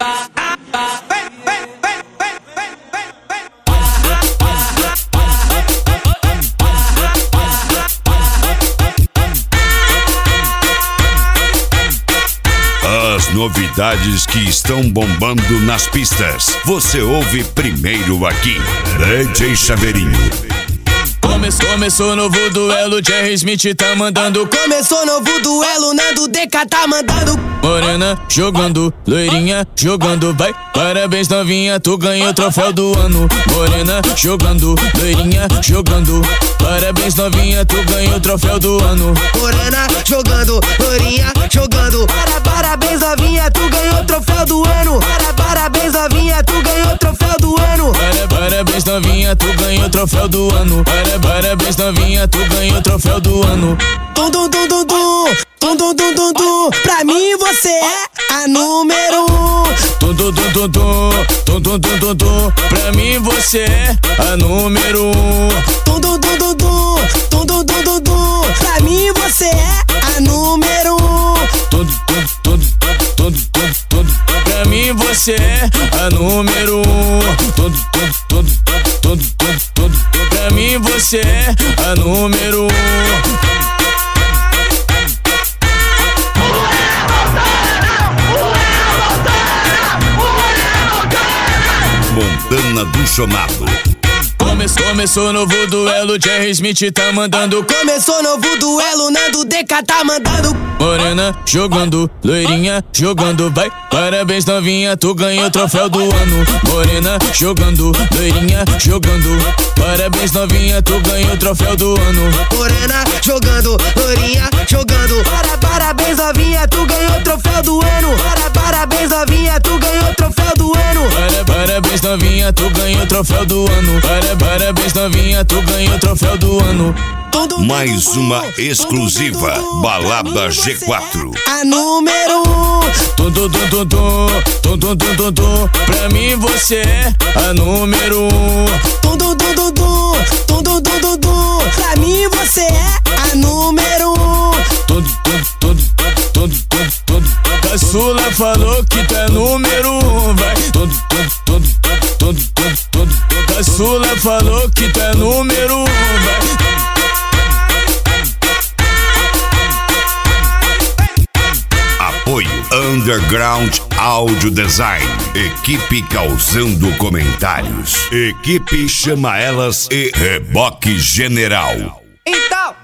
As novidades que estão bombando nas pistas, você ouve primeiro aqui. DJ Chaveirinho. Começou novo duelo, Jerry Smith tá mandando. Começou novo duelo, Nando DK tá mandando. Morena jogando, loirinha jogando, vai. Parabéns novinha, tu ganhou o troféu do ano. Morena jogando, loirinha jogando. Parabéns novinha, tu ganhou o troféu do ano. Morena jogando, loirinha jogando. Parabéns novinha, tu ganhou o troféu do ano. Parabéns novinha, tu ganhou o troféu do ano. Parabéns novinha, tu ganhou o troféu do ano. Parabéns novinha, tu ganhou o troféu do ano. Tum tum tum tum tum, tum tum tum tum tum. Pra mim você é a número 1. Tum tum tum tum tum, tum tum tum tum tum. Pra mim você é a número 1. Tum tum tum tum tum, tum tum tum tum tum. Pra mim você é a número 1. Tum tum tum tum tum tum. Pra mim você é a número 1. Tum tum tum tum tum tum. Pra mim você é a número 1. Montana do Chamado. Começou novo duelo, Jerry Smith tá mandando. Começou novo duelo, Nando DK tá mandando. Morena jogando, loirinha jogando, vai. Parabéns novinha, tu ganhou o troféu do ano. Morena jogando, loirinha jogando. Parabéns novinha, tu ganhou o troféu do ano. Morena jogando, loirinha jogando. Parabéns novinha, tu ganhou o troféu do ano. Parabéns novinha, tu ganhou o troféu do ano. Parabéns novinha, tu ganhou o troféu do ano. Parabéns novinha, tu ganhou o troféu do ano. Mais uma exclusiva, Balada G4. A número 1. Tum tum tum tum tum, tum tum tum tum tum. Pra mim você é a número 1. Tum tum tum tum tum, tum tum tum tum tum. Pra mim você é a número 1. Tum tum tum tum tum tum. Caçula falou que tu é número 1, vai. Tum tum tum tum tum tum. Caçula falou que tu é número 1, vai. Apoio Underground Audio Design. Equipe causando comentários. Equipe chama elas e Reboque General. Então